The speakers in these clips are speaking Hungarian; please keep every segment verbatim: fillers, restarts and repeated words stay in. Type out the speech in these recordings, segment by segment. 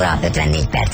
óra ötvennégy perc.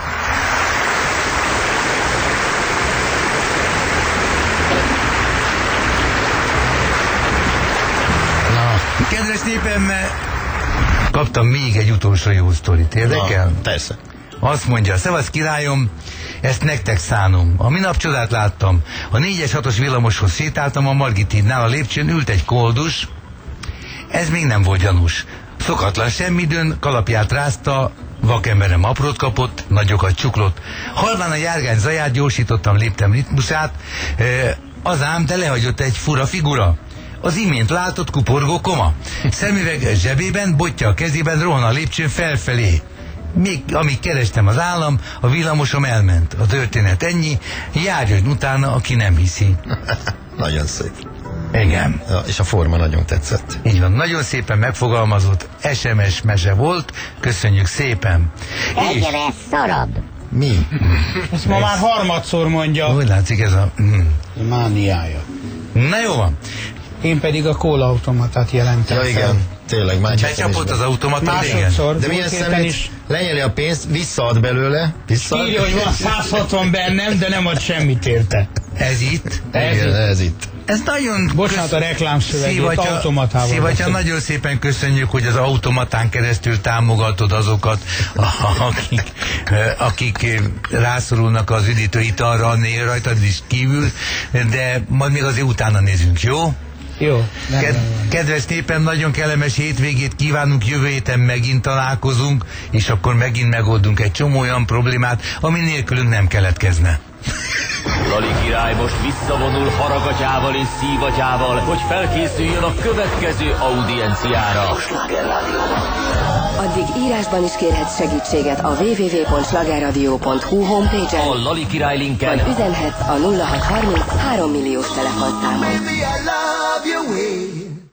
Na, kedves népem, kaptam még egy utolsó jó sztorit. Érdekel? Na, persze. Azt mondja, szevasz királyom, ezt nektek szánom. A minap csodát láttam. A négyes hatos villamoshoz sétáltam a Margitidnál, a lépcsőn ült egy koldus. Ez még nem volt gyanús. Szokatlan semmidőn, kalapját rázta, vakemberem aprót kapott, nagyokat csuklott. Halván a járgány zaját gyorsítottam, léptem ritmusát, e, az ám, de lehagyott egy fura figura. Az imént látott kuporgó koma. Szemüveg zsebében, botja a kezében, rohan a lépcsőn felfelé. Még amíg kerestem az állam, a villamosom elment. A történet ennyi, járjon utána, aki nem hiszi. Nagyon szép. Igen. Ja, és a forma nagyon tetszett. Így van, nagyon szépen megfogalmazott es em es mese volt, köszönjük szépen. Egyre szarabb. Mi? Ezt ma már harmadszor mondja. Úgy látszik ez a... Mm. Mániája. Na jó van. Én pedig a kólaautomatát jelentem. Ja, igen. Tényleg, már Becsapott az automata, igen. Másodszor. De milyen szemét, lenyeli a pénzt, visszaad belőle. Visszaad. Írja, hogy van száz hatvan bennem, de nem ad semmit érte. Ez itt. Ez Igen, itt. ez itt. Ez nagyon... Bocsánat, a reklámszövegét automatával. Szívatya, nagyon szépen köszönjük, hogy az automatán keresztül támogatod azokat, akik, akik rászorulnak az üdítő italra, rajtad is kívül, de majd még azért utána nézünk, jó? Jó. Ked kedves népem, nagyon kellemes hétvégét kívánunk, jövő héten megint találkozunk, és akkor megint megoldunk egy csomó olyan problémát, ami nélkülünk nem keletkezne. Lali király most visszavonul haragatyával és szívatyával, hogy felkészüljön a következő audienciára. Addig írásban is kérhetsz segítséget a double-u double-u double pont slágerradio pont hu homepage-en, A Lali király linken vagy üzenhetsz a nulla hat harminc három milliós telefonszámon.